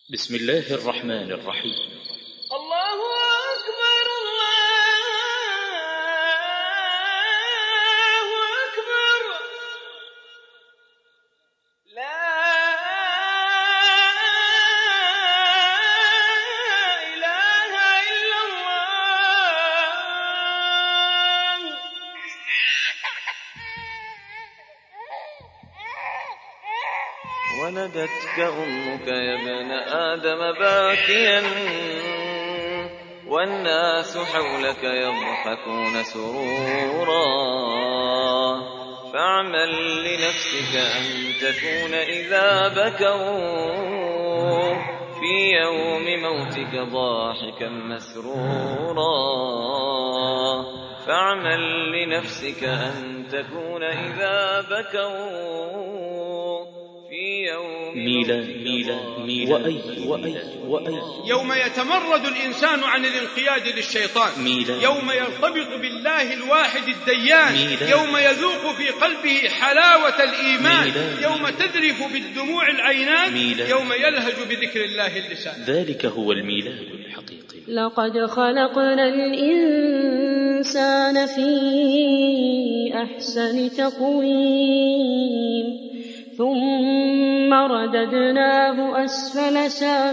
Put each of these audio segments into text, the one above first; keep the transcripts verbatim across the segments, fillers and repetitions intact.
بسم الله الرحمن الرحيم. الله أكبر الله أكبر لا إله إلا الله. ولدتك أمك يا ابن آدم باكيا والناس حولك يضحكون سرورا فاعمل لنفسك أن تكون إذا بكوا في يوم موتك ضاحكا مسرورا فاعمل لنفسك أن تكون إذا بكوا ميلاد ميلاد ميلاد وأي وأي وأي يوم يتمرد الإنسان عن الانقياد للشيطان، ميلاد يوم يرتبط بالله الواحد الديان، ميلاد يوم يذوق في قلبه حلاوة الإيمان، ميلاد يوم تذرف بالدموع العينان، ميلاد يوم يلهج بذكر الله اللسان. ذلك هو الميلاد الحقيقي. لقد خلقنا الإنسان في أحسن تقويم ثم رددناه أسفل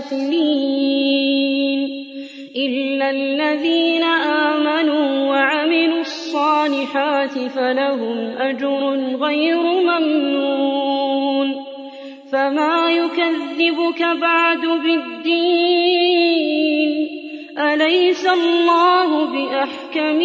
سافلين إلا الذين آمنوا وعملوا الصالحات فلهم أجر غير ممنون. فما يكذبك بعد بالدين أليس الله بأحكم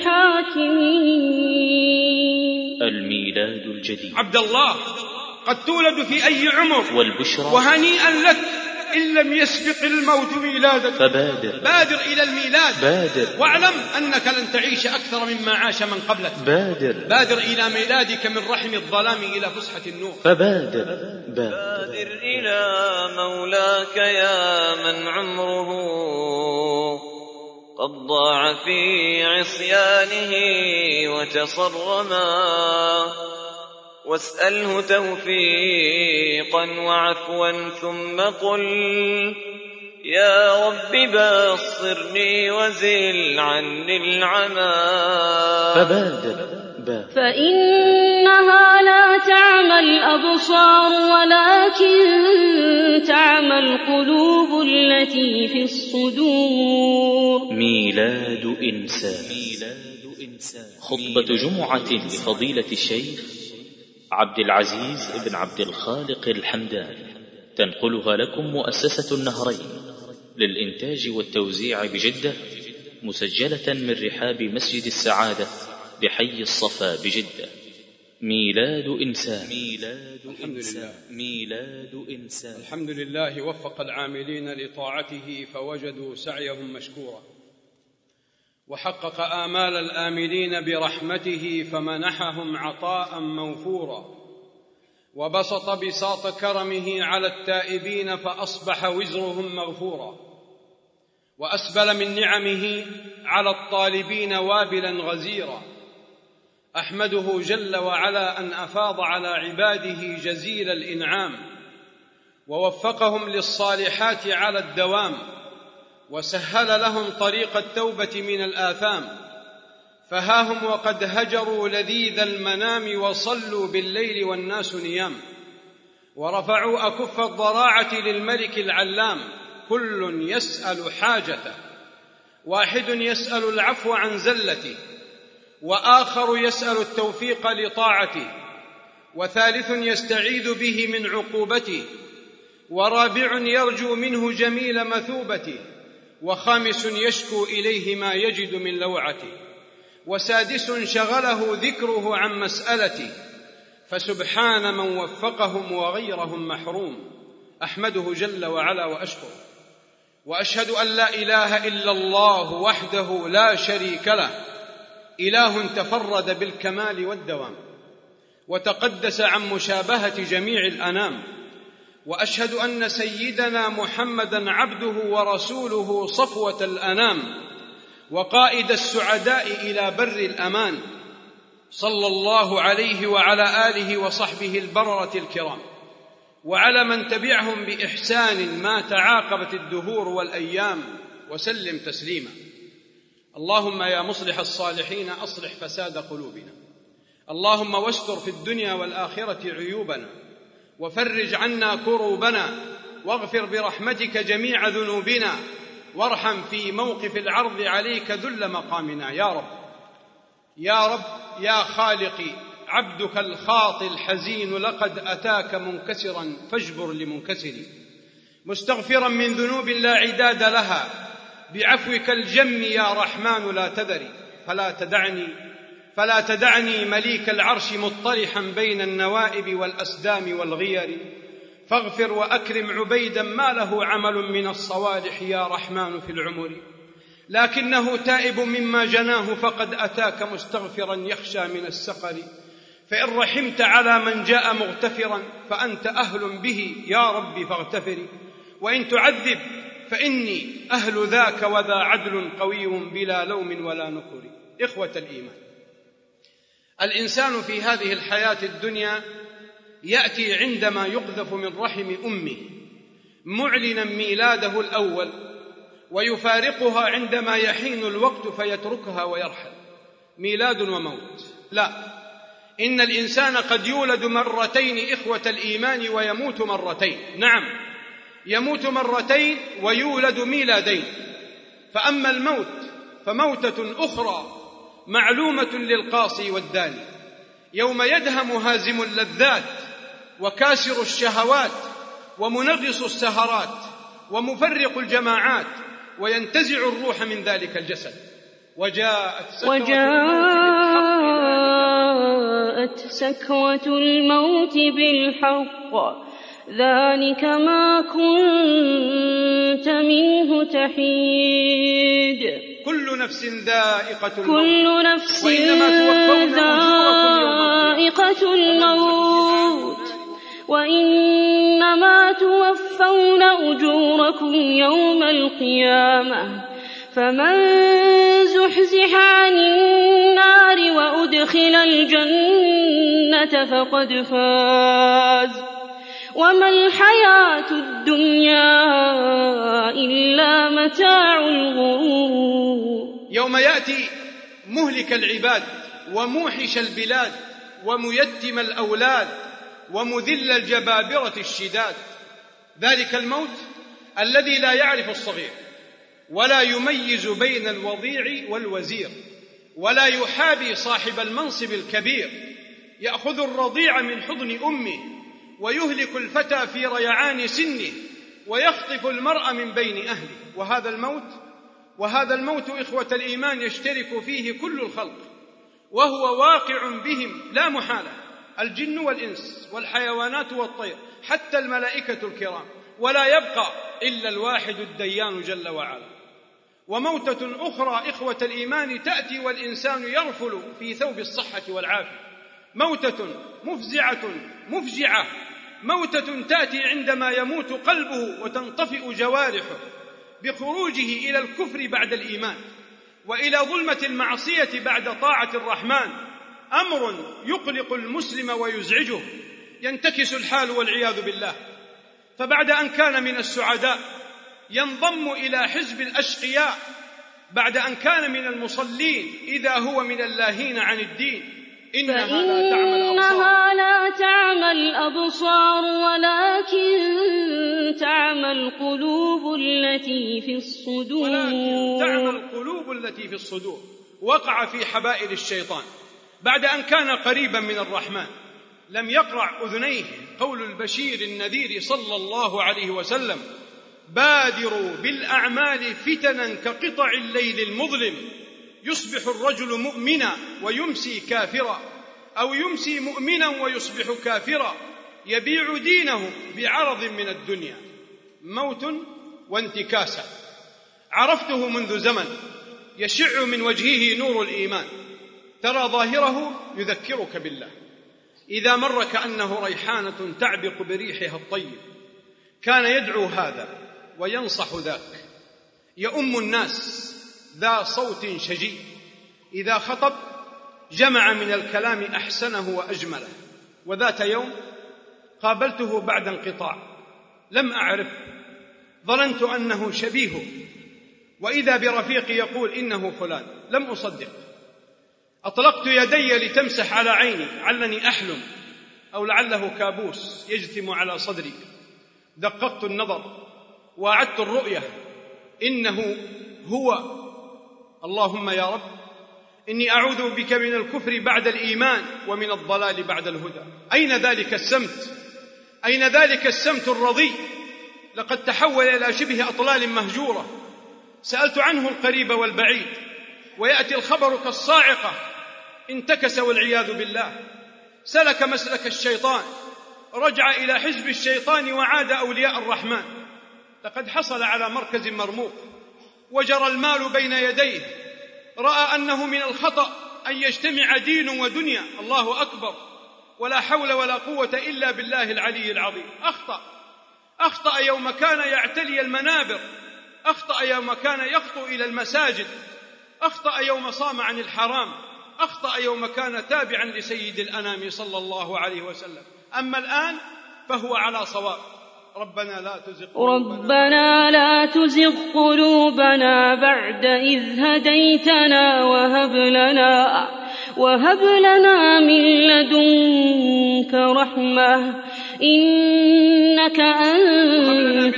الحاكمين. الميلاد الجديد. عبد الله، قد تولد في أي عمر والبشرى وهنيئا لك إن لم يسبق الموت ميلادك، فبادر بادر إلى الميلاد، بادر واعلم أنك لن تعيش أكثر مما عاش من قبلك. بادر بادر إلى ميلادك من رحم الظلام إلى فسحة النور. فبادر بادر, بادر إلى مولاك يا من عمره قد ضاع في عصيانه وتصرما واسأله توفيقا وعفوا ثم قل يا رب بصرني وزل عني العمى. فبادر بادر فإنها لا تعمى الأبصار ولكن تعمى القلوب التي في الصدور. ميلاد إنسان. خطبة جمعة لفضيلة الشيخ عبد العزيز بن عبد الخالق الحمداني، تنقلها لكم مؤسسة النهرين للإنتاج والتوزيع بجدة، مسجلة من رحاب مسجد السعادة بحي الصفا بجدة. ميلاد إنسان. ميلاد إنسان. ميلاد إنسان. الحمد لله وفق العاملين لطاعته فوجدوا سعيهم مشكورا، وحقق آمال الآملين برحمته فمنحهم عطاء موفورا، وبسط بساط كرمه على التائبين فأصبح وزرهم مغفورا، وأسبل من نعمه على الطالبين وابلا غزيرا. أحمده جل وعلا أن أفاض على عباده جزيل الإنعام ووفقهم للصالحات على الدوام، وسهل لهم طريق التوبة من الآثام، فهاهم وقد هجروا لذيذ المنام وصلوا بالليل والناس نيام، ورفعوا أكف الضراعة للملك العلام. كل يسأل حاجته، واحد يسأل العفو عن زلته، وآخر يسأل التوفيق لطاعته، وثالث يستعيذ به من عقوبته، ورابع يرجو منه جميل مثوبته، وخامس يشكو إليه ما يجد من لوعته، وسادس شغله ذكره عن مسألته، فسبحان من وفقهم وغيرهم محروم. أحمده جل وعلا وأشكره، وأشهد أن لا إله إلا الله وحده لا شريك له، إله تفرد بالكمال والدوام وتقدس عن مشابهة جميع الأنام. وأشهد أن سيدنا محمدًا عبده ورسوله صفوة الأنام وقائد السعداء إلى بر الأمان، صلى الله عليه وعلى آله وصحبه البررة الكرام. وعلى من تبعهم بإحسان ما تعاقبت الدهور والأيام، وسلم تسليما. اللهم يا مصلح الصالحين أصلح فساد قلوبنا، اللهم واستر في الدنيا والآخرة عيوبنا، وفرج عنا كروبنا، واغفر برحمتك جميع ذنوبنا، وارحم في موقف العرض عليك ذل مقامنا يا رب. يا رب يا خالقي، عبدك الخاطي الحزين لقد أتاك منكسرا فاجبر لمنكسري، مستغفرا من ذنوب لا عداد لها، بعفوك الجم يا رحمن لا تذري، فلا تدعني فلا تدعني مليك العرش مطرحا بين النوائب والأسدام والغير، فاغفر وأكرم عبيدا ما له عمل من الصوالح يا رحمن في العمر، لكنه تائب مما جناه فقد أتاك مستغفرا يخشى من السقر، فإن رحمت على من جاء مغتفرا فأنت أهل به يا رب فاغتفر، وإن تعذب فإني أهل ذاك وذا عدل قوي بلا لوم ولا نكر. إخوة الإيمان، الإنسان في هذه الحياة الدنيا يأتي عندما يقذف من رحم أمه معلنا ميلاده الأول، ويفارقها عندما يحين الوقت فيتركها ويرحل. ميلاد وموت؟ لا، إن الإنسان قد يولد مرتين إخوة الإيمان ويموت مرتين. نعم، يموت مرتين ويولد ميلادين. فأما الموت فموتة أخرى معلومة للقاصي والداني، يوم يدهم هازم اللذات وكاسر الشهوات ومنغص السهرات ومفرق الجماعات، وينتزع الروح من ذلك الجسد. وجاءت سكرة, وجاءت سكرة الموت بالحق، ذلك ما كنت منه تحيد. كل نفس ذائقة الموت، كل نفس ذائقة الموت، وإنما توفون أجوركم يوم القيامة، فمن زحزح عن النار وأدخل الجنة فقد فاز، وما الحياة الدنيا إلا متاع الغرور. يوم يأتي مهلك العباد وموحش البلاد وميتم الأولاد ومذل الجبابرة الشداد، ذلك الموت الذي لا يعرف الصغير ولا يميز بين الوضيع والوزير، ولا يحابي صاحب المنصب الكبير، يأخذ الرضيع من حضن أمه ويهلك الفتى في ريعان سنه ويخطف المرء من بين أهله. وهذا الموت وهذا الموت إخوة الإيمان يشترك فيه كل الخلق، وهو واقع بهم لا محالة، الجن والإنس والحيوانات والطير حتى الملائكة الكرام، ولا يبقى إلا الواحد الديان جل وعلا. وموتة أخرى إخوة الإيمان تأتي والإنسان يرفل في ثوب الصحة والعافية، موتة مفزعة مفجعة، موتة تأتي عندما يموت قلبه وتنطفئ جوارحه بخروجه إلى الكفر بعد الإيمان، وإلى ظلمة المعصية بعد طاعة الرحمن، أمر يقلق المسلم ويزعجه، ينتكس الحال والعياذ بالله. فبعد أن كان من السعداء ينضم إلى حزب الأشقياء، بعد أن كان من المصلين إذا هو من اللاهين عن الدين. إنها لا تعمى الأبصار, لا تعمى الأبصار ولكن تعمى القلوب التي في الصدور ولكن تعمى القلوب التي في الصدور. وقع في حبائل الشيطان بعد أن كان قريبا من الرحمن، لم يقرع أذنيه قول البشير النذير صلى الله عليه وسلم: بادروا بالأعمال فتنا كقطع الليل المظلم، يصبح الرجل مؤمنا ويمسي كافرا، أو يمسي مؤمنا ويصبح كافرا، يبيع دينه بعرض من الدنيا. موت وانتكاسة. عرفته منذ زمن، يشع من وجهه نور الإيمان، ترى ظاهره يذكرك بالله، إذا مر كأنه ريحانة تعبق بريحها الطيب. كان يدعو هذا وينصح ذاك، يؤم الناس، ذا صوت شجي، إذا خطب جمع من الكلام أحسنه وأجمله. وذات يوم قابلته بعد انقطاع، لم أعرف، ظننت أنه شبيهه، وإذا برفيقي يقول إنه فلان، لم أصدق. أطلقت يدي لتمسح على عيني علني أحلم أو لعله كابوس يجثم على صدري. دققت النظر وأعدت الرؤية، إنه هو. اللهم يا رب إني أعوذ بك من الكفر بعد الإيمان ومن الضلال بعد الهدى. أين ذلك السمت؟ أين ذلك السمت الرضي؟ لقد تحول إلى شبه أطلال مهجورة. سألت عنه القريب والبعيد ويأتي الخبر كالصاعقة، انتكس والعياذ بالله، سلك مسلك الشيطان، رجع إلى حزب الشيطان وعاد أولياء الرحمن. لقد حصل على مركز مرموق وجرى المال بين يديه، رأى أنه من الخطأ أن يجتمع دين ودنيا. الله أكبر، ولا حول ولا قوة إلا بالله العلي العظيم. أخطأ أخطأ يوم كان يعتلي المنابر، أخطأ يوم كان يخطو إلى المساجد، أخطأ يوم صام عن الحرام، أخطأ يوم كان تابعا لسيد الأنام صلى الله عليه وسلم. أما الآن فهو على صواب. ربنا لا تزغ قلوبنا, ربنا لا تزغ قلوبنا بعد إذ هديتنا وهب لنا وهب لنا من لدنك رحمة إنك أنت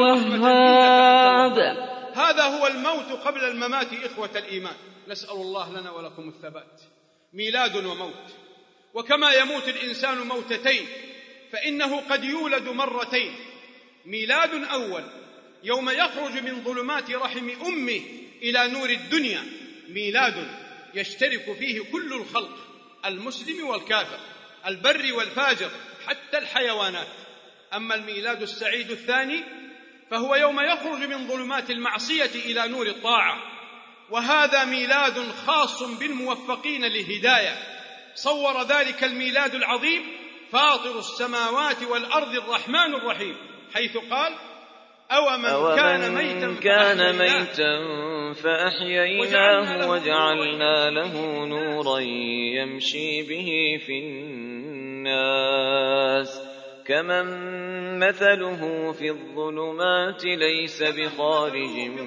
الوهاب. هذا هو الموت قبل الممات إخوة الإيمان. نسأل الله لنا ولكم الثبات. ميلاد وموت، وكما يموت الإنسان موتتين فإنه قد يولد مرتين. ميلاد أول يوم يخرج من ظلمات رحم أمه إلى نور الدنيا، ميلاد يشترك فيه كل الخلق، المسلم والكافر، البر والفاجر، حتى الحيوانات. أما الميلاد السعيد الثاني فهو يوم يخرج من ظلمات المعصية إلى نور الطاعة، وهذا ميلاد خاص بالموفقين للهداية. صور ذلك الميلاد العظيم فاطر السماوات والأرض الرحمن الرحيم، حيث قال: أومن أو كان ميتا كان ميتا فأحييناه وجعلنا له نورا يمشي به في الناس كمن مثله في الظلمات ليس بخارج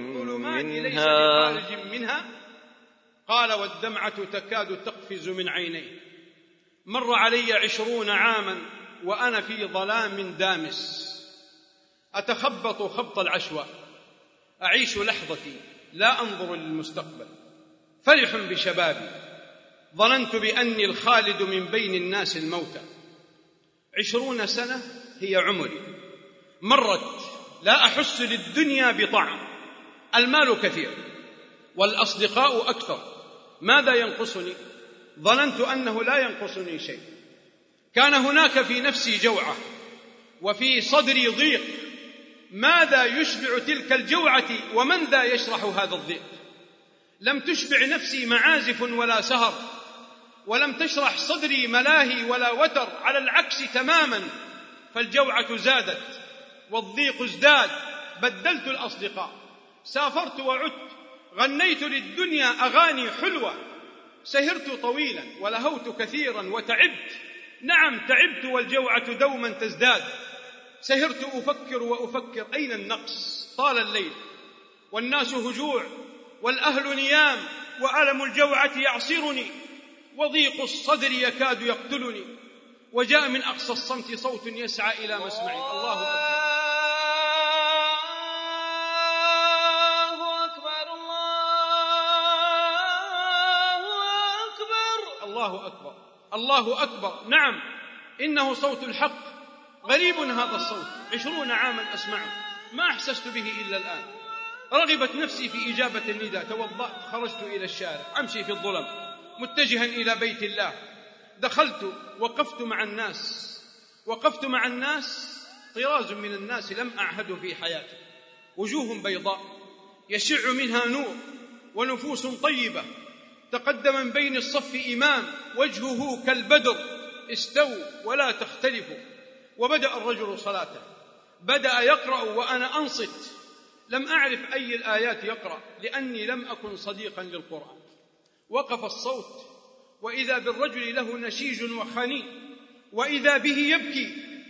منها. قال: والدمعة تكاد تقفز من عينيه. مر علي عشرون عاما وأنا في ظلام دامس، أتخبط خبط العشواء، أعيش لحظتي لا أنظر للمستقبل، فرح بشبابي، ظننت بأني الخالد من بين الناس الموتى. عشرون سنة هي عمري، مرت لا أحس للدنيا بطعم. المال كثير والأصدقاء أكثر، ماذا ينقصني؟ ظننت أنه لا ينقصني شيء. كان هناك في نفسي جوعة وفي صدري ضيق، ماذا يشبع تلك الجوعة ومن ذا يشرح هذا الضيق؟ لم تشبع نفسي معازف ولا سهر، ولم تشرح صدري ملاهي ولا وتر، على العكس تماما، فالجوعة زادت والضيق ازداد. بدلت الأصدقاء، سافرت وعدت، غنيت للدنيا أغاني حلوة، سهرت طويلا ولهوت كثيرا وتعبت. نعم تعبت والجوعة دوما تزداد. سهرت أفكر وأفكر أين النقص؟ طال الليل والناس هجوع والأهل نيام، وألم الجوعة يعصرني، وضيق الصدر يكاد يقتلني. وجاء من أقصى الصمت صوت يسعى إلى مسمعي. الله أكبر الله أكبر الله أكبر. نعم إنه صوت الحق، غريب هذا الصوت، عشرون عاما أسمعه ما أحسست به إلا الآن. رغبت نفسي في إجابة النداء، توضأت، خرجت إلى الشارع أمشي في الظلم متجها إلى بيت الله. دخلت، وقفت مع الناس وقفت مع الناس طراز من الناس لم أعهده في حياتي، وجوه بيضاء يشع منها نور ونفوس طيبة. تقدم من بين الصف إمام وجهه كالبدر، استووا ولا تختلفوا. وبدأ الرجل صلاته، بدأ يقرأ وأنا أنصت، لم أعرف أي الآيات يقرأ لأني لم أكن صديقا للقرآن. وقف الصوت، وإذا بالرجل له نشيج وخنين، وإذا به يبكي،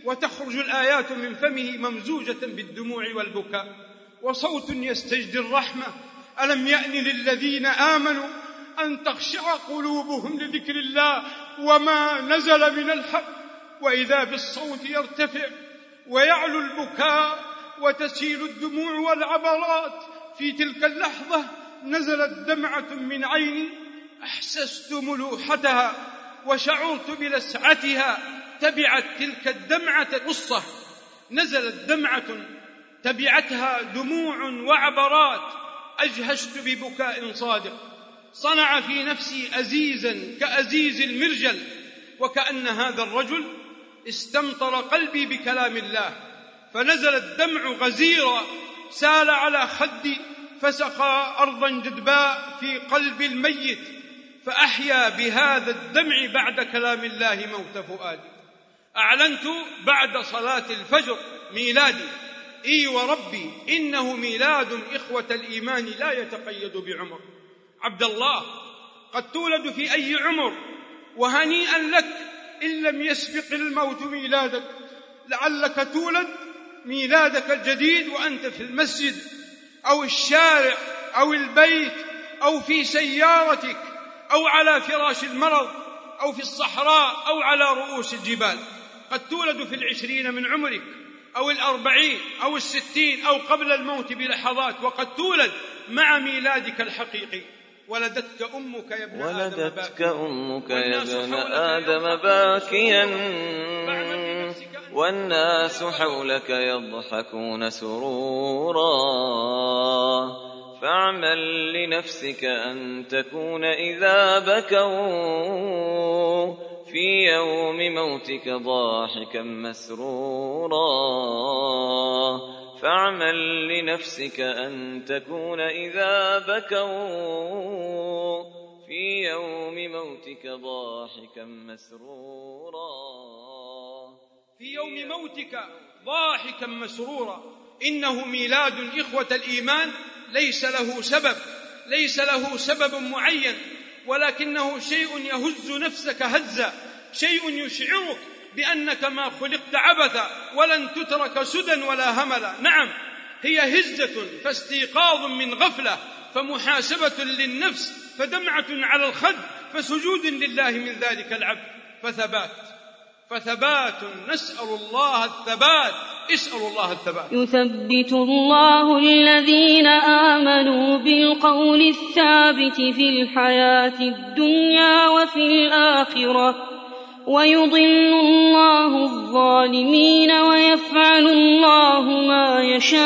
وتخرج الآيات من فمه ممزوجة بالدموع والبكاء، وصوت يستجدي الرحمة: ألم يأن للذين آمنوا أن تخشع قلوبهم لذكر الله وما نزل من الحق. وإذا بالصوت يرتفع ويعلو البكاء وتسيل الدموع والعبرات. في تلك اللحظة نزلت دمعة من عيني، أحسست ملوحتها وشعرت بلسعتها. تبعت تلك الدمعة قصة، نزلت دمعة تبعتها دموع وعبرات. أجهشت ببكاء صادق صنع في نفسي أزيزا كأزيز المرجل، وكأن هذا الرجل استمطر قلبي بكلام الله، فنزل الدمع غزيرا سال على خدي، فسقى أرضا جدباء في قلب الميت، فأحيا بهذا الدمع بعد كلام الله موت فؤادي. أعلنت بعد صلاة الفجر ميلادي، إي وربي إنه ميلاد إخوة الإيمان لا يتقيد بعمر. عبد الله، قد تولد في أي عمر، وهنيئا لك إن لم يسبق الموت ميلادك. لعلك تولد ميلادك الجديد وأنت في المسجد أو الشارع أو البيت أو في سيارتك أو على فراش المرض أو في الصحراء أو على رؤوس الجبال. قد تولد في العشرين من عمرك أو الأربعين أو الستين أو قبل الموت بلحظات، وقد تولد مع ميلادك الحقيقي. ولدتك أمك يا ابن ولدتك آدم أمك يا ابن آدم باكيا والناس حولك يضحكون سرورا، فاعمل لنفسك أن تكون إذا بكوا في يوم موتك ضاحكا مسرورا. فاعمل لنفسك أن تكون إذا بكوا في يوم موتك ضاحكا مسرورا. في يوم موتك ضاحكا مسرورا. إنه ميلاد إخوة الإيمان ليس له سبب، ليس له سبب معين، ولكنه شيء يهز نفسك هزا، شيء يشعرك بأنك ما خلقت عبثا ولن تترك سدى ولا هملا. نعم، هي هزة فاستيقاظ من غفلة، فمحاسبة للنفس، فدمعة على الخد، فسجود لله من ذلك العبد، فثبات فثبات نسأل الله الثبات. اسأل الله الثبات. يثبت الله الذين آمنوا بالقول الثابت في الحياة الدنيا وفي الآخرة، ويضل الله الظالمين ويفعل الله ما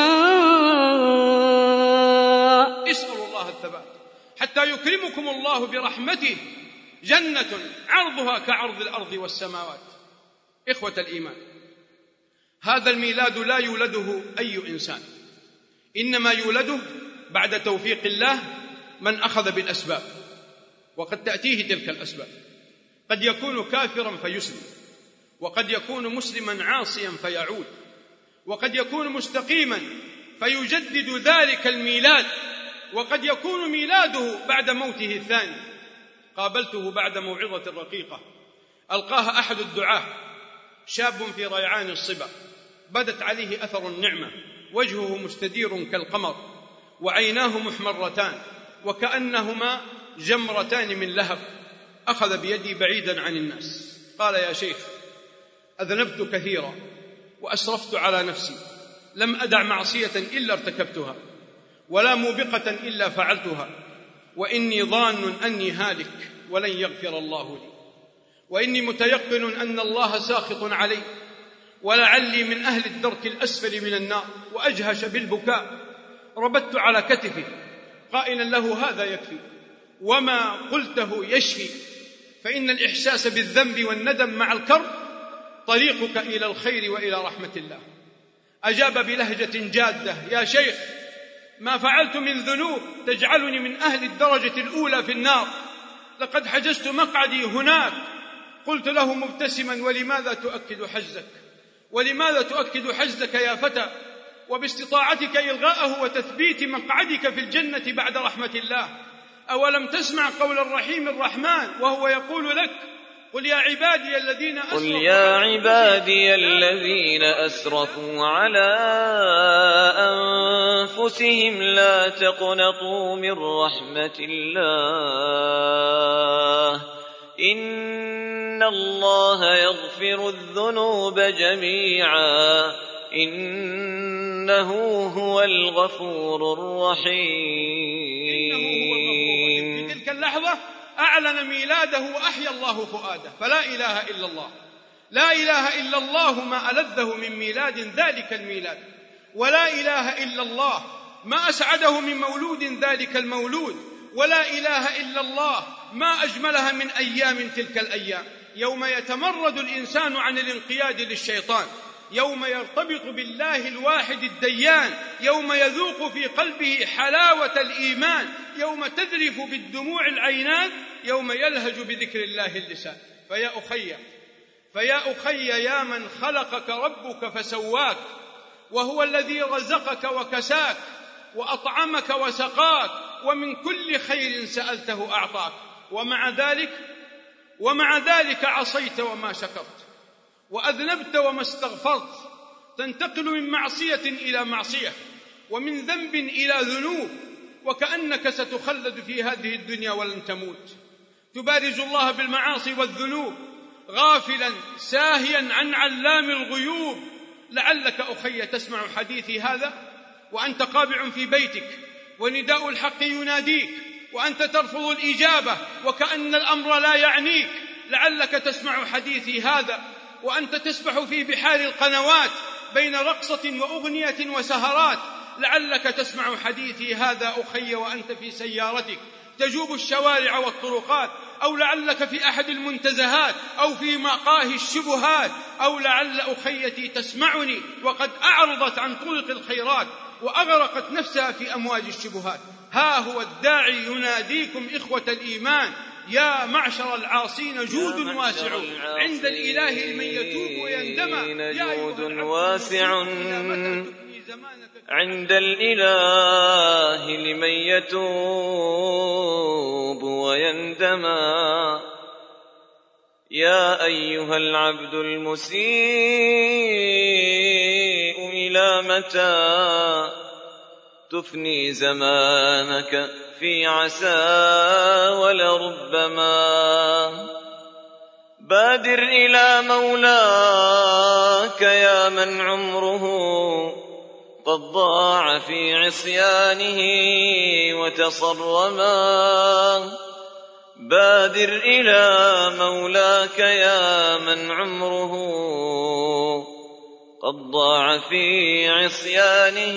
يشاء. اسأل الله الثبات حتى يكرمكم الله برحمته، جنة عرضها كعرض الأرض والسماوات. إخوة الإيمان، هذا الميلاد لا يولده أي إنسان، إنما يولده بعد توفيق الله من أخذ بالأسباب، وقد تأتيه تلك الأسباب. قد يكون كافرا فيسلم، وقد يكون مسلما عاصيا فيعود، وقد يكون مستقيما فيجدد ذلك الميلاد، وقد يكون ميلاده بعد موته الثاني. قابلته بعد موعظة رقيقة ألقاها أحد الدعاة، شاب في ريعان الصبا، بدت عليه أثر النعمة، وجهه مستدير كالقمر، وعيناه محمرتان وكأنهما جمرتان من لهب. أخذ بيدي بعيدا عن الناس، قال: يا شيخ، أذنبت كثيرا وأسرفت على نفسي، لم أدع معصية إلا ارتكبتها، ولا موبقة إلا فعلتها، وإني ظان أني هالك ولن يغفر الله لي، وإني متيقن أن الله ساخط علي، ولعلي من أهل الدرك الأسفل من النار. وأجهش بالبكاء، ربت على كتفه قائلا له: هذا يكفي، وما قلته يشفي، فإن الإحساس بالذنب والندم مع الكرب طريقك إلى الخير وإلى رحمة الله. أجاب بلهجة جادة: يا شيخ، ما فعلت من ذنوب تجعلني من أهل الدرجة الأولى في النار، لقد حجزت مقعدي هناك. قلت له مبتسما: ولماذا تؤكد حجزك؟ ولماذا تؤكد حجزك يا فتى؟ وباستطاعتك إلغاءه وتثبيت مقعدك في الجنة بعد رحمة الله. أولم تسمع قول الرحيم الرحمن وهو يقول لك: قل يا عبادي الذين أسرفوا قل يا عبادي الذين أسرفوا على أنفسهم لا تقنطوا من رحمة الله إن الله يغفر الذنوب جميعا إنه هو الغفور الرحيم. إنه هو الغفور. في تلك اللحظة أعلن ميلاده وأحيا الله فؤاده، فلا إله إلا الله، لا إله إلا الله ما ألذه من ميلاد ذلك الميلاد، ولا إله إلا الله ما أسعده من مولود ذلك المولود، ولا إله إلا الله ما أجملها من أيام تلك الأيام، يوم يتمرد الإنسان عن الانقياد للشيطان، يوم يرتبط بالله الواحد الديان، يوم يذوق في قلبه حلاوة الإيمان، يوم تذرف بالدموع العينان، يوم يلهج بذكر الله اللسان. فيا أخي فيا أخي يا من خلقك ربك فسواك، وهو الذي رزقك وكساك وأطعمك وسقاك، ومن كل خير سألته أعطاك، ومع ذلك ومع ذلك عصيت وما شكرت، وأذنبت وما استغفرت، تنتقل من معصية إلى معصية، ومن ذنب إلى ذنوب، وكأنك ستخلد في هذه الدنيا ولن تموت، تبارز الله بالمعاصي والذنوب غافلا ساهيا عن علام الغيوب. لعلك أخي تسمع حديثي هذا وأنت قابع في بيتك، ونداء الحق يناديك، وأنت ترفض الإجابة وكأن الأمر لا يعنيك. لعلك تسمع حديثي هذا وأنت تسبح في بحار القنوات بين رقصة وأغنية وسهرات. لعلك تسمع حديثي هذا أخي وأنت في سيارتك تجوب الشوارع والطرقات، أو لعلك في أحد المنتزهات أو في مقاهي الشبهات، أو لعل أخيتي تسمعني وقد أعرضت عن طرق الخيرات وأغرقت نفسها في أمواج الشبهات. ها هو الداعي يناديكم إخوة الإيمان: يا معشر العاصين جود واسع عند الإله لمن يتوب ويندم. يا جود واسع عند الإله لمن يتوب ويندم. يا أيها العبد المسيء إلى متى تفني زمانك في عسى ولربما. بادر إلى مولاك يا من عمره قد ضاع في عصيانه وتصرما. بادر إلى مولاك يا من عمره قد ضاع في عصيانه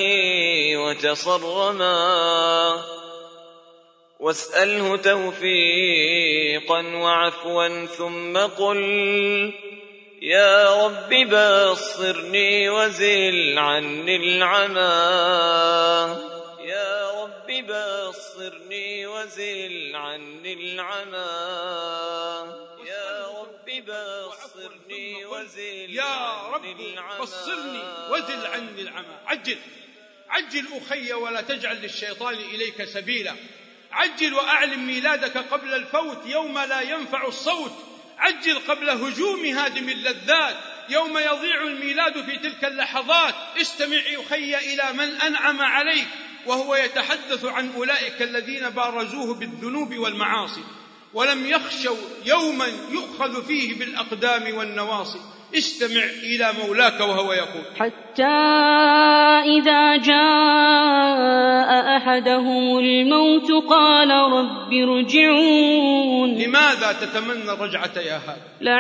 وتصرما. واسأله توفيقا وعفوا ثم قل: يا رب بصرني وزل عني العمى. يا رب بصرني وزل عني العمى. يا رب بصرني وزل يا رب بصرني وزل عني العمى. عجل عجل أخي ولا تجعل للشيطان إليك سبيلا. عجل وأعلم ميلادك قبل الفوت يوم لا ينفع الصوت. عجل قبل هجوم هادم اللذات يوم يضيع الميلاد في تلك اللحظات. استمع أخي إلى من أنعم عليك وهو يتحدث عن أولئك الذين بارزوه بالذنوب والمعاصي ولم يخشوا يوما يؤخذ فيه بالأقدام والنواصي. استمع إلى مولاك وهو يقول: حتى إذا جاء أحدهم الموت قال رب ارجعون. لماذا تتمنى الرجعة يا هذا؟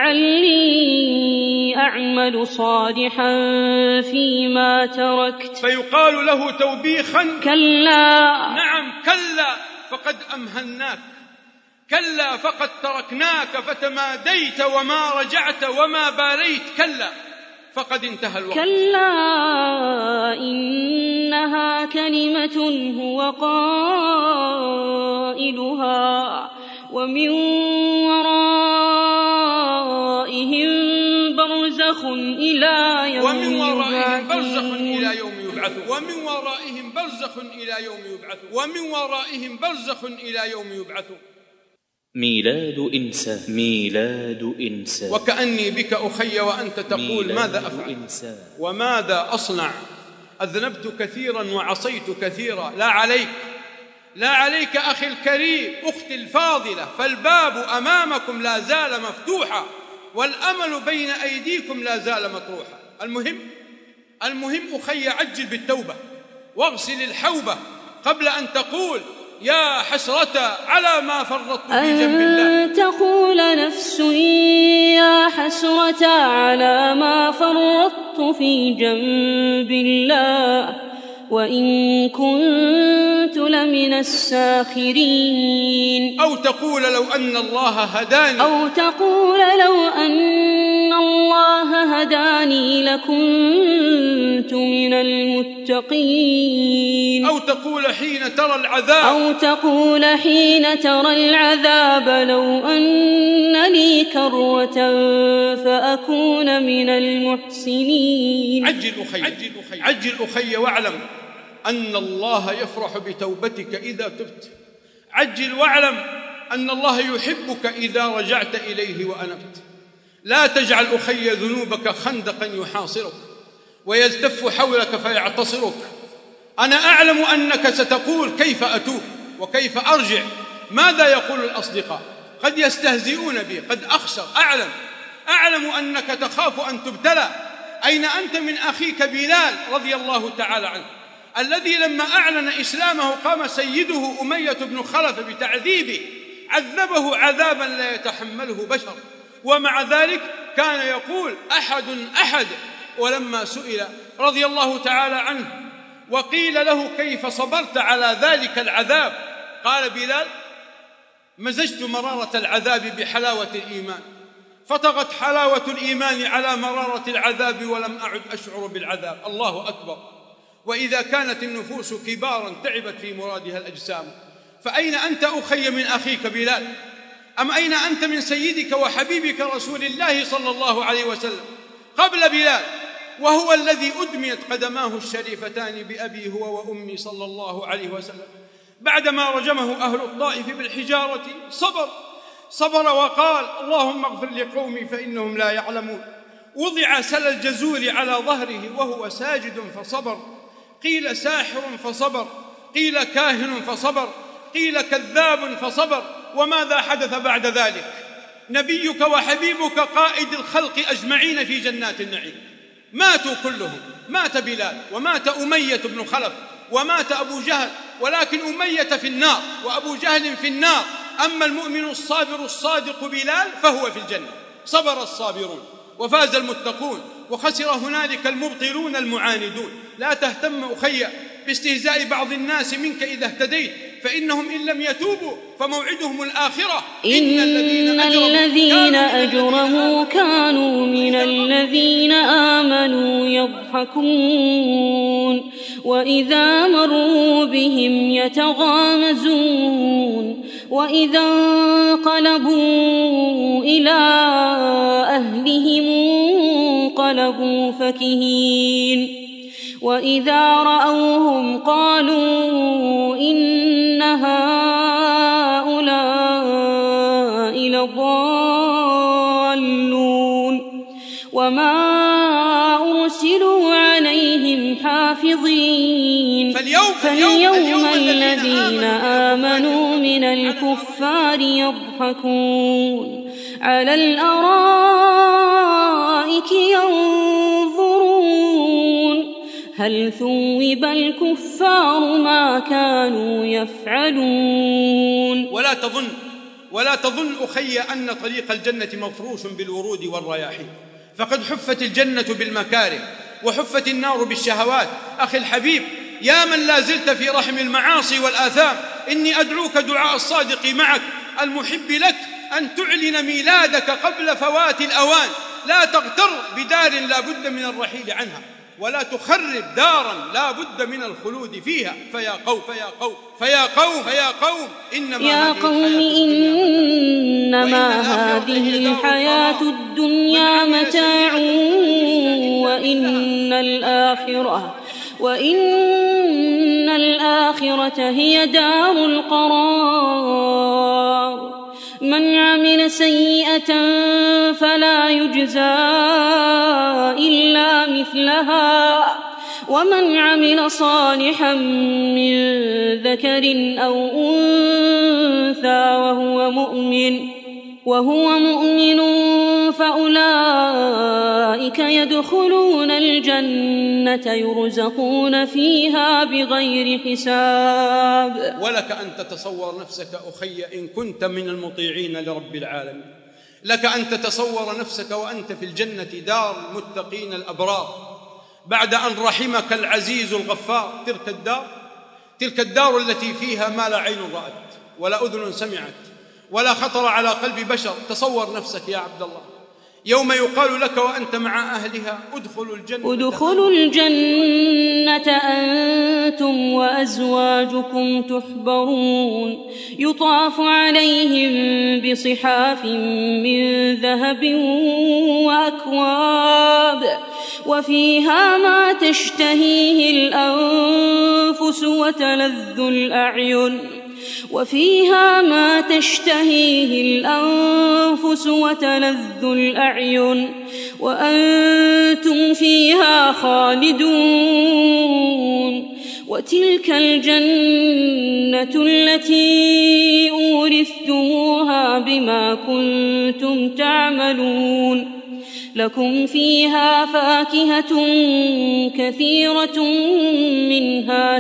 لعلي أعمل صالحا فيما تركت. فيقال له توبيخا: كلا. نعم كلا، فقد أمهلناك. كلا فقد تركناك فتماديت وما رجعت وما باليت. كلا فقد انتهى الوقت. كلا إنها كلمة هو قائلها ومن ورائهم برزخ إلى يوم ومن ورائهم برزخ إلى يوم يبعثون. ومن ورائهم برزخ إلى يوم يبعثون. ومن ورائهم برزخ إلى يوم يبعثون. ميلاد إنسان ميلاد إنسان وكأني بك أخي وأنت تقول ماذا أفعل إنسان وماذا أصنع؟ أذنبت كثيرا وعصيت كثيرا. لا عليك لا عليك أخي الكريم أختي الفاضلة، فالباب أمامكم لا زال مفتوحا والأمل بين أيديكم لا زال مطروحا. المهم المهم أخي عجل بالتوبة واغسل الحوبة قبل أن تقول يا حسرة على ما فرطت في جنب الله. أن تقول نفس يا حسرة على ما فرطت في جنب الله وإن كنت لمن الساخرين. أو تقول لو أن الله هداني أو تقول لو أن الله هداني لكنت من المتقين. أو تقول حين ترى العذاب أو تقول حين ترى العذاب لو أن لي كرة فأكون من المحسنين. عجل أخي عجل أخي, عجل أخي واعلم أن الله يفرح بتوبتك إذا تبت. عجل واعلم أن الله يحبك إذا رجعت إليه وأنبت. لا تجعل أخي ذنوبك خندقا يحاصرك ويلتف حولك فيعتصرك. أنا أعلم أنك ستقول كيف أتوب وكيف أرجع. ماذا يقول الأصدقاء؟ قد يستهزئون بي، قد أخسر. أعلم أعلم أنك تخاف أن تبتلى. أين أنت من أخيك بلال رضي الله تعالى عنه الذي لما أعلن إسلامه قام سيده أمية بن خلف بتعذيبه، عذبه عذابا لا يتحمله بشر، ومع ذلك كان يقول أحد أحد. ولما سئل رضي الله تعالى عنه وقيل له كيف صبرت على ذلك العذاب، قال بلال مزجت مرارة العذاب بحلاوة الإيمان فطغت حلاوة الإيمان على مرارة العذاب ولم أعد أشعر بالعذاب. الله أكبر. وإذا كانت النفوس كبارا تعبت في مرادها الأجسام، فأين أنت أخي من أخيك بلال؟ أم أين أنت من سيدك وحبيبك رسول الله صلى الله عليه وسلم؟ قبل بلال وهو الذي أدميت قدماه الشريفتان بأبي هو وأمي صلى الله عليه وسلم، بعدما رجمه أهل الطائف بالحجارة صبر صبر وقال اللهم اغفر لقومي فإنهم لا يعلمون. وضع سل الجزور على ظهره وهو ساجد فصبر. قيل ساحر فصبر، قيل كاهن فصبر، قيل كذاب فصبر. وماذا حدث بعد ذلك؟ نبيك وحبيبك قائد الخلق أجمعين في جنات النعيم ماتوا كلهم. مات بلال ومات أمية بن خلف ومات أبو جهل، ولكن أمية في النار وأبو جهل في النار. أما المؤمن الصابر الصادق بلال فهو في الجنة. صبر الصابرون وفاز المتقون وخسر هنالك المبطلون المعاندون. لا تهتم أخي باستهزاء بعض الناس منك إذا اهتديت، فإنهم إن لم يتوبوا فموعدهم الآخرة. إن الذين أجرموا كانوا من الذين آمنوا يضحكون وإذا مروا بهم يتغامزون وإذا انقلبوا إلى أهلهم انقلبوا فكهين وإذا رأوهم قالوا إن هؤلاء لضالون وما أرسلوا عليهم حافظين. فاليوم, فاليوم, فاليوم الذين آمنوا من الكفار يضحكون على الأرائك ينظرون هل ثوب الكفار ما كانوا يفعلون. ولا تظن ولا تظن أخي أن طريق الجنة مفروش بالورود والرياحين، فقد حفت الجنة بالمكاره وحفت النار بالشهوات. أخي الحبيب يا من لا زلت في رحم المعاصي والآثام، إني أدعوك دعاء الصادق معك المحب لك أن تعلن ميلادك قبل فوات الأوان. لا تغتر بدار لا بد من الرحيل عنها، ولا تخرب دارا لا بد من الخلود فيها. فيا قوم فيا قوم فيا قوم فيا قوم إنما يا قوم إنما هذه الحياة الدنيا متاع وإن الآخرة وإن الآخرة هي دار القرار. من عمل سيئة فلا يجزى إلا مثلها ومن عمل صالحا من ذكر أو أنثى وهو مؤمن وهو مؤمن فأولئك يدخلون الجنة يرزقون فيها بغير حساب. ولك أن تتصور نفسك أخي إن كنت من المطيعين لرب العالمين، لك أن تتصور نفسك وأنت في الجنة دار المتقين الأبرار بعد أن رحمك العزيز الغفار. تلك الدار تلك الدار التي فيها ما لا عين رأت ولا أذن سمعت ولا خطر على قلب بشر. تصور نفسك يا عبد الله يوم يقال لك وأنت مع أهلها ادخلوا الجنة ادخلوا الجنة أنتم وأزواجكم تحبرون يطاف عليهم بصحاف من ذهب وأكواب وفيها ما تشتهيه الأنفس وتلذ الأعين وفيها ما تشتهيه الأنفس وتلذ الأعين وأنتم فيها خالدون. وتلك الجنة التي أورثتموها بما كنتم تعملون لكم فيها فاكهة كثيرة منها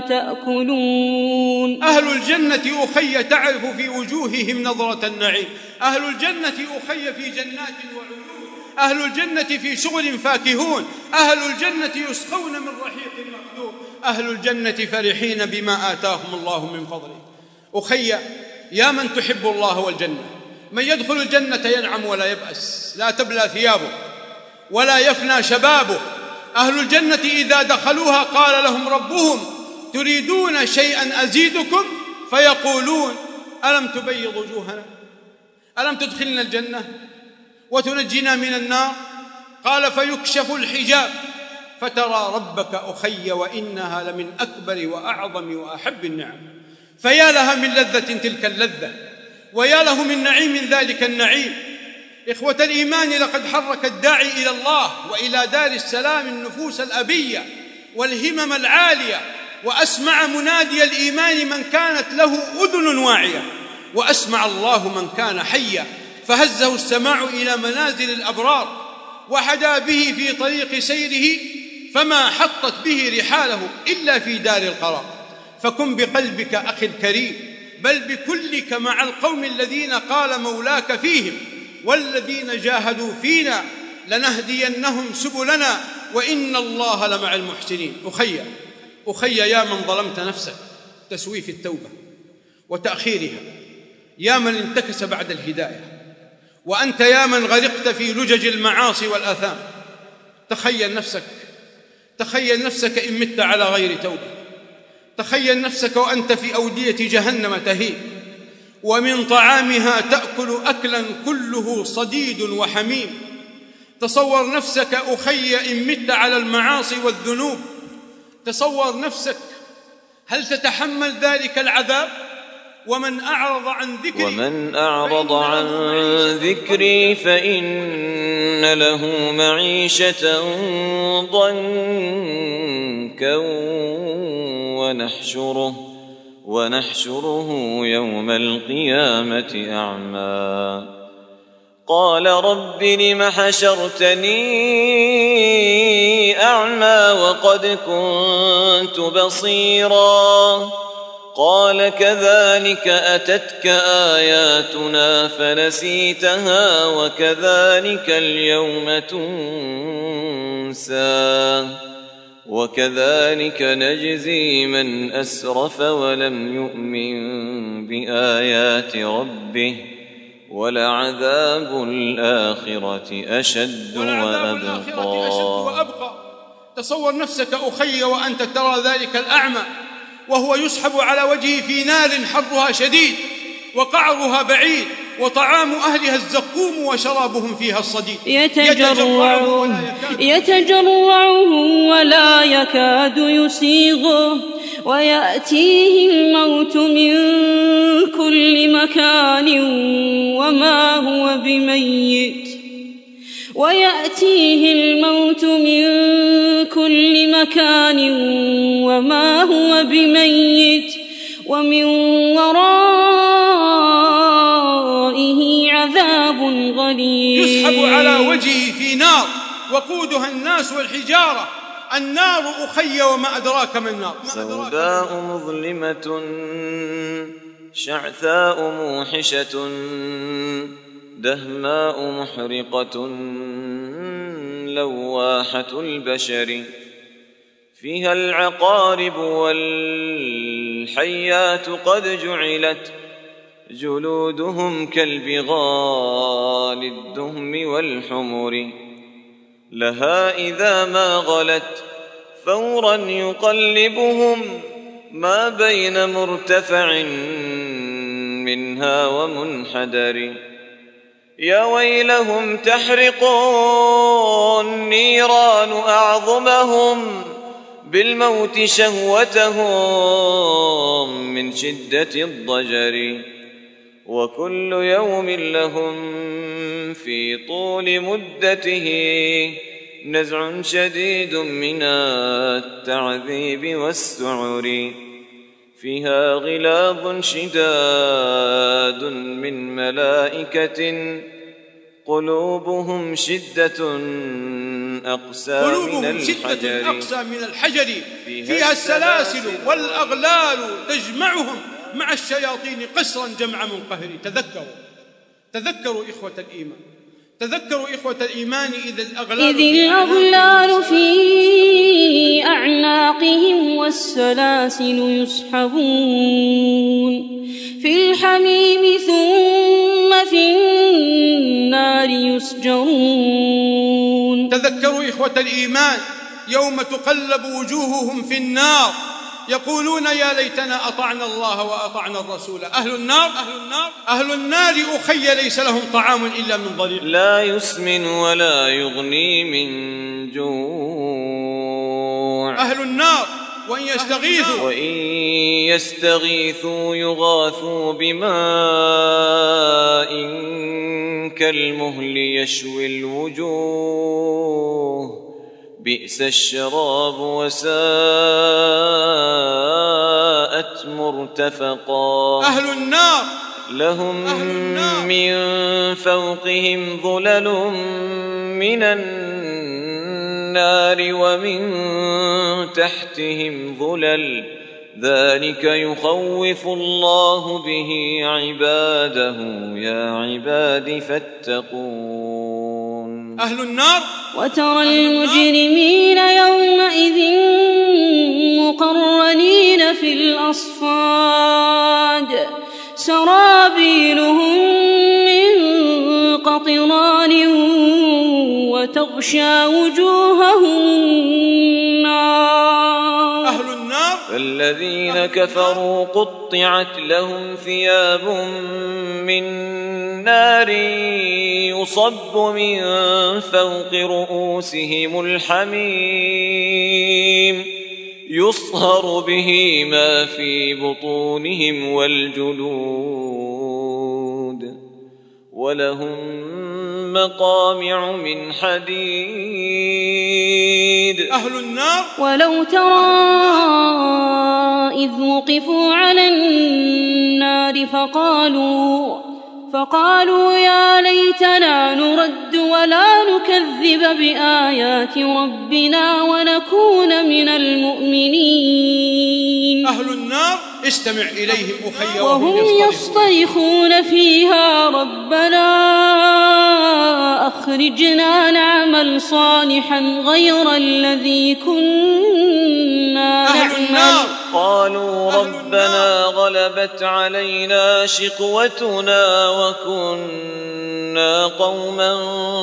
تأكلون. أهل الجنة أخي تعرف في وجوههم نظرة النعيم، أهل الجنة أخي في جنات وعيون، أهل الجنة في شغل فاكهون، أهل الجنة يسقون من رحيق مخلوق، أهل الجنة فرحين بما آتاهم الله من فضله. أخي يا من تحب الله والجنة، من يدخل الجنة ينعم ولا يبأس، لا تبلى ثيابه ولا يفنى شبابه. أهل الجنة إذا دخلوها قال لهم ربهم تريدون شيئا أزيدكم فيقولون ألم تبيض وجوهنا، ألم تدخلنا الجنة وتنجينا من النار؟ قال فيكشف الحجاب فترى ربك أخي وإنها لمن أكبر وأعظم وأحب النعم. فيا لها من لذة تلك اللذة، ويا له من نعيم ذلك النعيم. إخوة الإيمان لقد حرك الداعي إلى الله وإلى دار السلام النفوس الأبية والهمم العالية، وأسمع منادي الإيمان من كانت له أذن واعية، وأسمع الله من كان حيا، فهزه السماع إلى منازل الأبرار وحدا به في طريق سيره، فما حطت به رحاله إلا في دار القرار. فكن بقلبك أخي الكريم، بل بكلك مع القوم الذين قال مولاك فيهم والذين جاهدوا فينا لنهدينهم سبلنا وإن الله لمع المحسنين. أخي أخي يا من ظلمت نفسك تسويف التوبة وتأخيرها، يا من انتكس بعد الهداية، وأنت يا من غرقت في لجج المعاصي والآثام، تخيل نفسك تخيل نفسك إن مت على غير توبة، تخيل نفسك وأنت في أودية جهنم تهيم، ومن طعامها تأكل أكلا كله صديد وحميم. تصور نفسك أخي إن مت على المعاصي والذنوب، تصور نفسك هل تتحمل ذلك العذاب؟ ومن أعرض عن ذكري ومن أعرض عن ذكري فإن له معيشة ضنكا ونحشره ونحشره يوم القيامة أعمى. قال رب لم حشرتني أعمى وقد كنت بصيرا؟ قال كذلك أتتك آياتنا فنسيتها وكذلك اليوم تنسى وكذلك نجزي من أسرف ولم يؤمن بآيات ربه ولعذاب الآخرة أشد وأبقى. تصور نفسك أخي وأنت ترى ذلك الأعمى وهو يسحب على وجهه في نار حرها شديد وقعرها بعيد، وطعام أهلها الزقوم وشرابهم فيها الصديد، يتجرعه يتجرعه ولا يكاد يسيغه ويأتيه الموت من كل مكان وما هو بميت ويأتيه الموت من كل مكان وما هو بميت ومن ورائه عذاب غليظ. يسحب على وجهه في نار وقودها الناس والحجارة. النار أخي وما أدراك ما النار. سوداء مظلمة شعثاء موحشة دهماء محرقة لواحة البشر فيها العقارب والحيات قد جعلت جلودهم كالبغال الدهم والحمر لها إذا ما غلت فورا يقلبهم ما بين مرتفع منها ومنحدر يا ويلهم تحرق النيران أعظمهم بالموت شهوتهم من شدة الضجر وكل يوم لهم في طول مدته نزع شديد من التعذيب والسعر فيها غلاظ شداد من ملائكة قلوبهم شدة أقسى قلوبهم من شدة الحجر أقسى من الحجر فيها السلاسل والأغلال تجمعهم مع الشياطين قسرا جمع منقهر. تذكروا تذكروا إخوة الإيمان تذكروا إخوة الإيمان إذا الأغلال, إذ الأغلال في أعناقهم والسلاسل يسحبون في الحميم ثم في النار يسجرون. تذكروا إخوة الإيمان يوم تقلب وجوههم في النار يقولون يا ليتنا أطعنا الله وأطعنا الرسول. أهل النار أهل النار أهل النار أخي ليس لهم طعام إلا من ضريع لا يسمن ولا يغني من جوع. أهل النار وإن يستغيثوا وإن يستغيثوا يغاثوا بماء كالمهل يشوي الوجوه بئس الشراب وساءت مرتفقا. أهل النار لهم أهل النار من فوقهم ظلل من النار ومن تحتهم ظلل ذلك يخوف الله به عباده يا عباد فاتقون. أهل النار وترى المجرمين يومئذ مقرنين في الأصفاد سرابيلهم من قطران وتغشى وجوههم النار. أهل النار فالذين كفروا قطعت لهم ثياب من نار يصب من فوق رؤوسهم الحميم يصهر به ما في بطونهم والجلود ولهم مقامع من حديد. أهل النار ولو ترى إذ وقفوا على النار فقالوا فقالوا يا ليتنا نرد ولا نكذب بآيات ربنا ونكون من المؤمنين. أهل النار استمع إليهم أخي وهم يصطرخون فيها ربنا أخرجنا نعمل صالحا غير الذي كنا نعمل. قالوا ربنا غلبت علينا شقوتنا وكنا قوما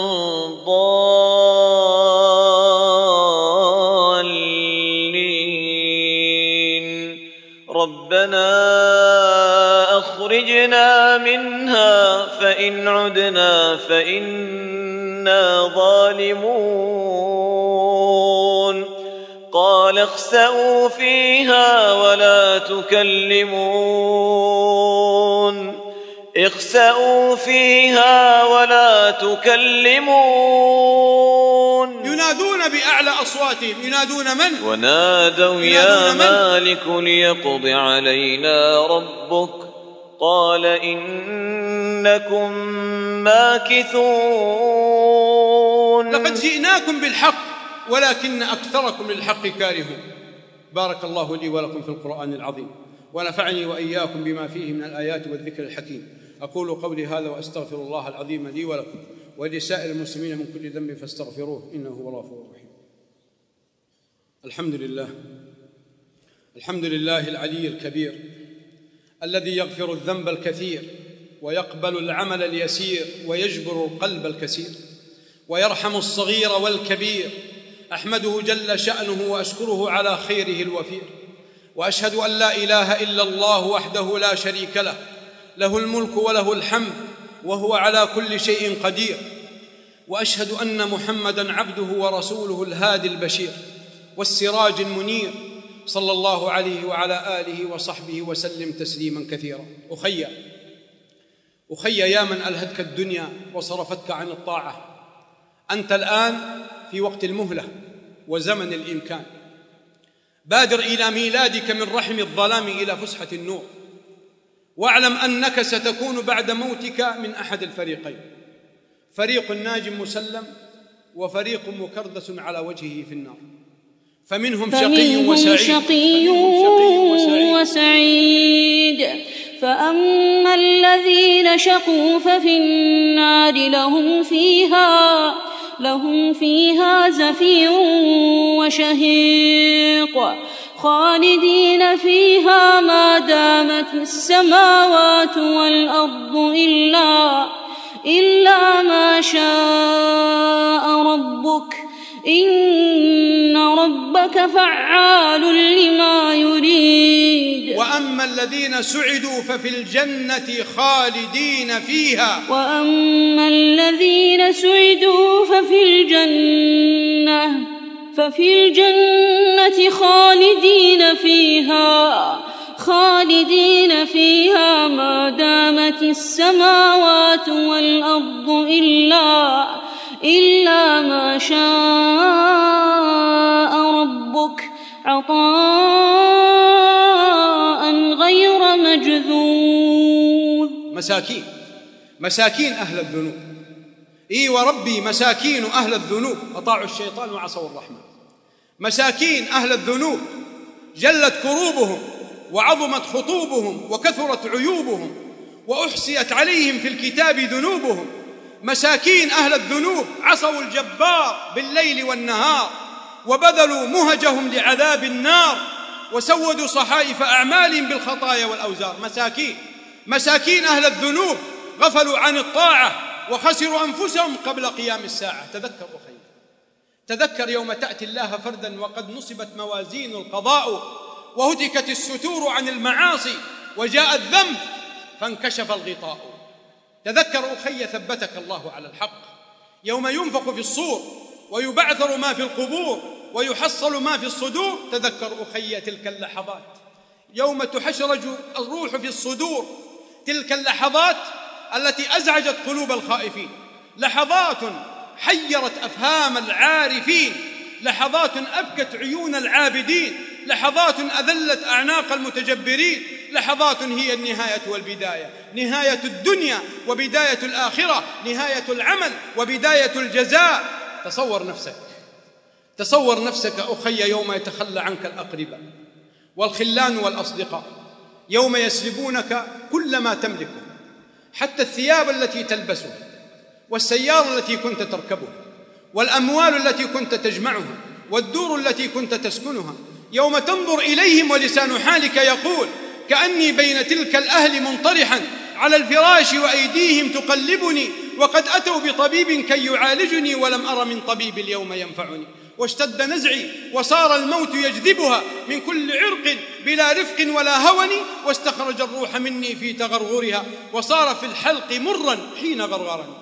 ضالين ربنا أخرجنا منها فإن عدنا فإنا ظالمون. قال قال اخسئوا فيها ولا تكلمون اخسئوا فيها ولا تكلمون. ينادون بأعلى أصواتهم. ينادون من؟ ونادوا يا مالك ليقض علينا ربك قال إنكم ماكثون. لقد جئناكم بالحق ولكن أكثركم للحق كارهون. بارك الله لي ولكم في القرآن العظيم، ونفعني وإياكم بما فيه من الآيات والذكر الحكيم. أقول قولي هذا وأستغفر الله العظيم لي ولكم ولسائر المسلمين من كل ذنب فاستغفروه إنه هو الغفور الرحيم. الحمد لله الحمد لله العلي الكبير الذي يغفر الذنب الكثير ويقبل العمل اليسير ويجبر القلب الكسير ويرحم الصغير والكبير. أحمده جل شأنه وأشكره على خيره الوفير، وأشهد أن لا إله إلا الله وحده لا شريك له، له الملك وله الحمد وهو على كل شيء قدير. وأشهد أن محمدًا عبده ورسوله الهادي البشير والسراج المنير، صلى الله عليه وعلى آله وصحبه وسلم تسليما كثيرا. أخي أخي يا من ألهتك الدنيا وصرفتك عن الطاعة، أنت الآن في وقت المهلة وزمن الإمكان. بادر إلى ميلادك من رحم الظلام إلى فسحة النور، واعلم أنك ستكون بعد موتك من أحد الفريقين، فريق ناج مسلم وفريق مكردس على وجهه في النار. فمنهم شقي وسعيد, شقي وسعيد. فأما الذين شقوا ففي النار لهم فيها لهم فيها زفير وشهيق خالدين فيها ما دامت السماوات والأرض إلا إلا ما شاء ربك إن ربك فعال لما يريد. وأما الذين سعدوا ففي الجنة خالدين فيها وأما الذين سعدوا ففي الجنة ففي الجنة خالدين فيها خالدين فيها ما دامت السماوات والأرض إلا إلا ما شاء ربك عطاء غير مجذوذ. مساكين مساكين أهل الذنوب. إي وربي مساكين أهل الذنوب أطاعوا الشيطان وعصوا الرحمن. مساكين أهل الذنوب جلت كروبهم وعظمت خطوبهم وكثرت عيوبهم وأحصيت عليهم في الكتاب ذنوبهم. مساكين أهل الذنوب عصوا الجبار بالليل والنهار وبذلوا مهجهم لعذاب النار وسودوا صحائف أعمالهم بالخطايا والأوزار. مساكين مساكين أهل الذنوب غفلوا عن الطاعة وخسروا أنفسهم قبل قيام الساعة. تذكر أخي، تذكر يوم تأتي الله فردا وقد نصبت موازين القضاء وهتكت الستور عن المعاصي وجاء الذنب فانكشف الغطاء. تذكر أخي ثبتك الله على الحق يوم ينفخ في الصور ويبعثر ما في القبور ويحصل ما في الصدور. تذكر أخي تلك اللحظات يوم تحشرج الروح في الصدور، تلك اللحظات التي أزعجت قلوب الخائفين، لحظات حيرت أفهام العارفين، لحظات أبكت عيون العابدين، لحظات أذلت أعناق المتجبرين، لحظات هي النهاية والبداية، نهاية الدنيا وبداية الآخرة، نهاية العمل وبداية الجزاء. تصور نفسك تصور نفسك أخي يوم يتخلى عنك الأقرباء والخلان والأصدقاء، يوم يسلبونك كل ما تملكه، حتى الثياب التي تلبسها والسيارة التي كنت تركبها والأموال التي كنت تجمعها والدور التي كنت تسكنها. يوم تنظر إليهم ولسان حالك يقول كأني بين تلك الأهل منطرحا على الفراش وأيديهم تقلبني وقد أتوا بطبيب كي يعالجني ولم أر من طبيب اليوم ينفعني. واشتد نزعي وصار الموت يجذبها من كل عرق بلا رفق ولا هون، واستخرج الروح مني في تغرغرها وصار في الحلق مرا حين غرغرني.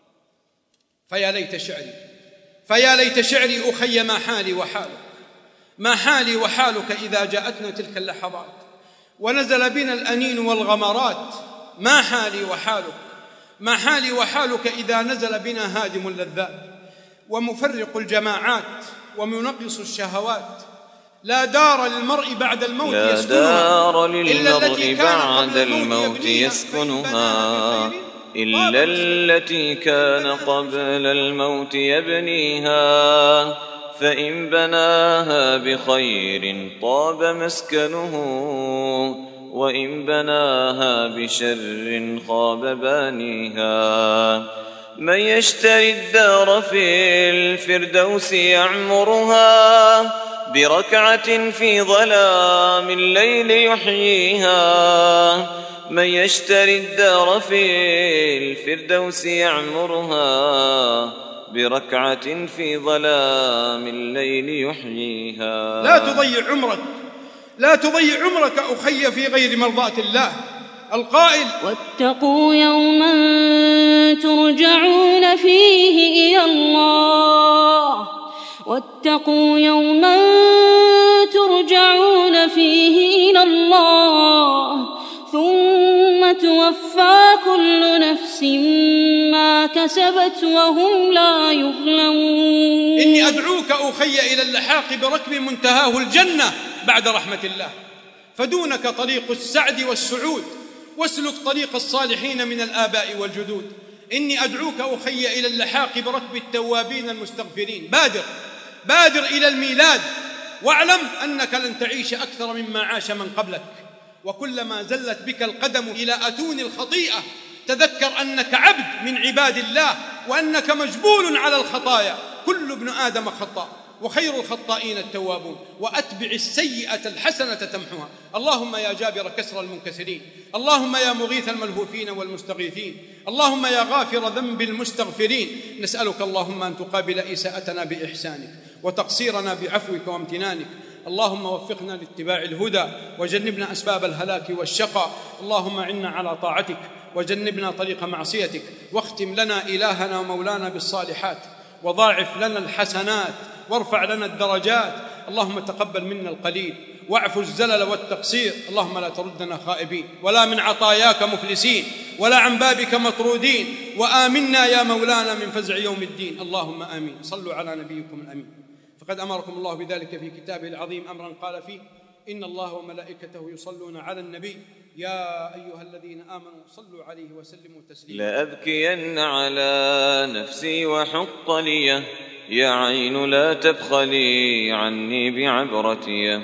فيا ليت شعري فيا ليت شعري أخي ما حالي وحالك، ما حالي وحالك إذا جاءتنا تلك اللحظات ونزل بنا الأنين والغمرات؟ ما حالي وحالك ما حالي وحالك إذا نزل بنا هادم اللذات ومفرق الجماعات ومنقص الشهوات؟ لا دار للمرء بعد الموت لا يسكنها دار إلا التي للمرء كان بعد قبل الموت يبنيها، يسكنها فإن إلا التي كان قبل الموت يبنيها، فإن بناها بخير طاب مسكنه، وإن بناها بشر خاب بانيها. من يشتري الدار في الفردوس يعمرها، بركعة في ظلام الليل يحييها. من يشتري الدار في الفردوس يعمرها، بركعة في ظلام الليل يحييها. لا تضيع عمرك لا تضيع عمرك أخي في غير مرضاة الله. القائل: واتقوا يوما ترجعون فيه إلى الله واتقوا يوما ترجعون فيه إلى الله ثم توفى كل نفس ما كسبت وهم لا يظلمون. إني أدعوك أخي إلى اللحاق بركب منتهاه الجنة بعد رحمة الله، فدونك طريق السعد والسعود، واسلك طريق الصالحين من الآباء والجدود. إني أدعوك أخي إلى اللحاق بركب التوابين المستغفرين. بادر بادر إلى الميلاد، واعلم أنك لن تعيش أكثر مما عاش من قبلك، وكلما زلت بك القدم إلى أتون الخطيئة تذكر أنك عبد من عباد الله، وأنك مجبول على الخطايا. كل ابن آدم خطاء وخير الخطائين التوابون، وأتبع السيئة الحسنة تمحها. اللهم يا جابر كسر المنكسرين، اللهم يا مغيث الملهوفين والمستغيثين، اللهم يا غافر ذنب المستغفرين، نسألك اللهم أن تقابل إساءتنا بإحسانك وتقصيرنا بعفوك وامتنانك. اللهم وفقنا لاتباع الهدى وجنبنا أسباب الهلاك والشقاء. اللهم عنا على طاعتك وجنبنا طريق معصيتك، واختم لنا إلهنا ومولانا بالصالحات، وضاعف لنا الحسنات، وارفع لنا الدرجات. اللهم تقبل منا القليل واعف الزلل والتقصير. اللهم لا تردنا خائبين، ولا من عطاياك مفلسين، ولا عن بابك مطرودين، وآمنا يا مولانا من فزع يوم الدين. اللهم آمين. صلوا على نبيكم الأمين. فقد أمركم الله بذلك في كتابه العظيم أمرا قال فيه: إن الله وملائكته يصلون على النبي يا أيها الذين آمنوا صلوا عليه وسلموا تسليما. لأبكين على نفسي وحق لي، يا عين لا تبخلي عني بعبرتي.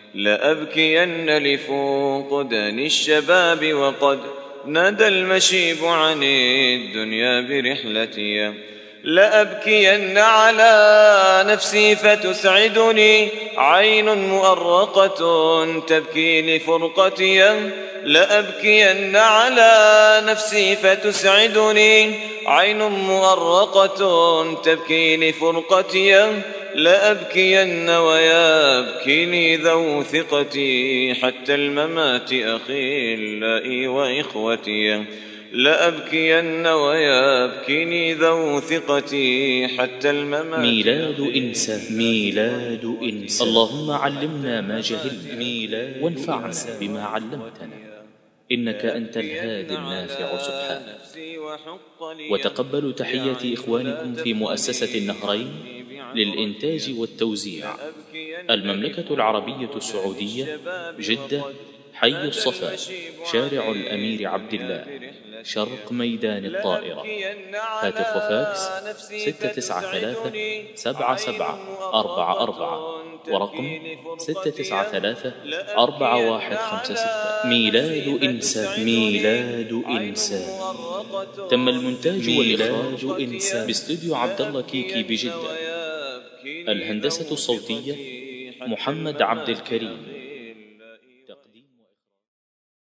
لأبكين لفقدان الشباب وقد نادى المشيب عن الدنيا برحلتي. لأبكين على نفسي فتسعدني عين مؤرقة تبكي لفرقتي. لأبكين على نفسي فتسعدني عين مؤرقة تبكي لفرقتي. لأبكين ويبكيني ذو ثقتي حتى الممات أخلائي وإخوتي. لأبكين ويبكيني ذو ثقتي حتى الممات. ميلاد إنسان ميلاد إنسان اللهم علمنا ما جهلنا وانفعنا بما علمتنا، إنك أنت الهادي النافع سبحانك. وتقبلوا تحية إخوانكم في مؤسسة النهرين للإنتاج والتوزيع، المملكة العربية السعودية، جدة، حي الصفا، شارع الأمير عبد الله، شرق ميدان الطائرة. هاتف وفاكس ستة تسعة ثلاثة سبعة سبعة أربعة أربعة، ورقم ستة تسعة ثلاثة أربعة واحد خمسة ستة. ميلاد إنسان ميلاد إنسان تم المونتاج والإخراج باستوديو عبد الله كيكي بجدة. الهندسة الصوتية محمد عبد الكريم.